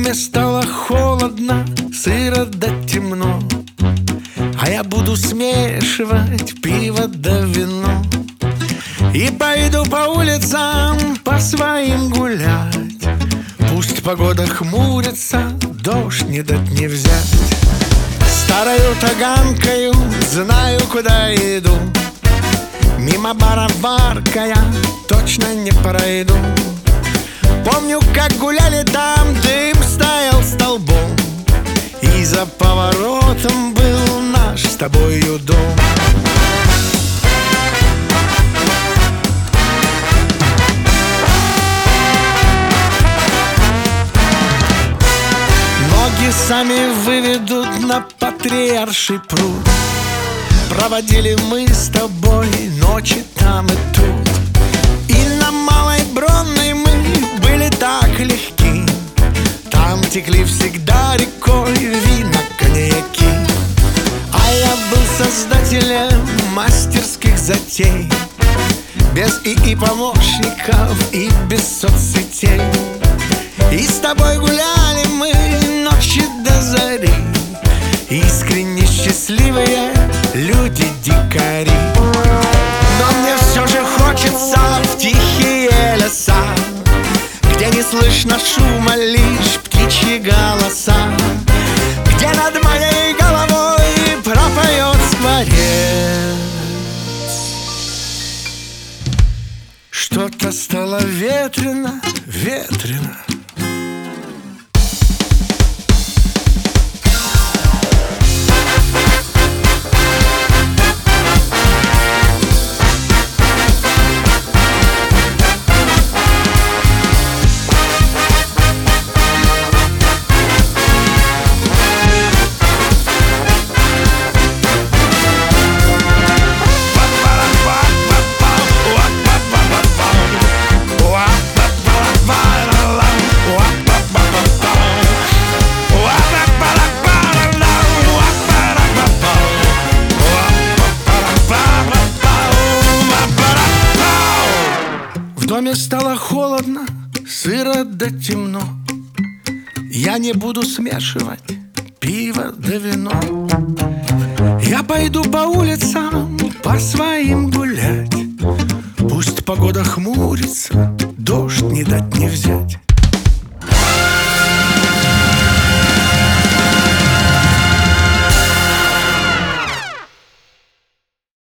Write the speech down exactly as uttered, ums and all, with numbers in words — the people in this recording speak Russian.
доме стало холодно, сыро да темно, а я буду смешивать пиво да вино. И пойду по улицам по своим гулять. Пусть погода хмурится, дождь не дать не взять. Старою таганкою знаю, куда иду. Мимо бара Варка я точно не пройду. Помню, как гуляли там, дым стоял столбом, и за поворотом был наш с тобою дом. Ноги сами выведут на Патриарший пруд. Проводили мы с тобой ночи там и тут. И на Малой Бронной мы были так легки. Там текли всегда рекой вина, коньяки. А я был создателем мастерских затей, без ИИ помощников и без соцсетей. И с тобой гуляли мы ночи до зари, искренне счастливые люди-дикари. Но мне все же хочется в тихие леса, где не слышно шума, лишь птичьи голоса, где над моей головой пропоет скворец. Что-то стало ветрено, ветрено. В доме стало холодно, сыро да темно. Я не буду смешивать пиво да вино. Я пойду по улицам по своим гулять. Пусть погода хмурится, дождь не дать не взять.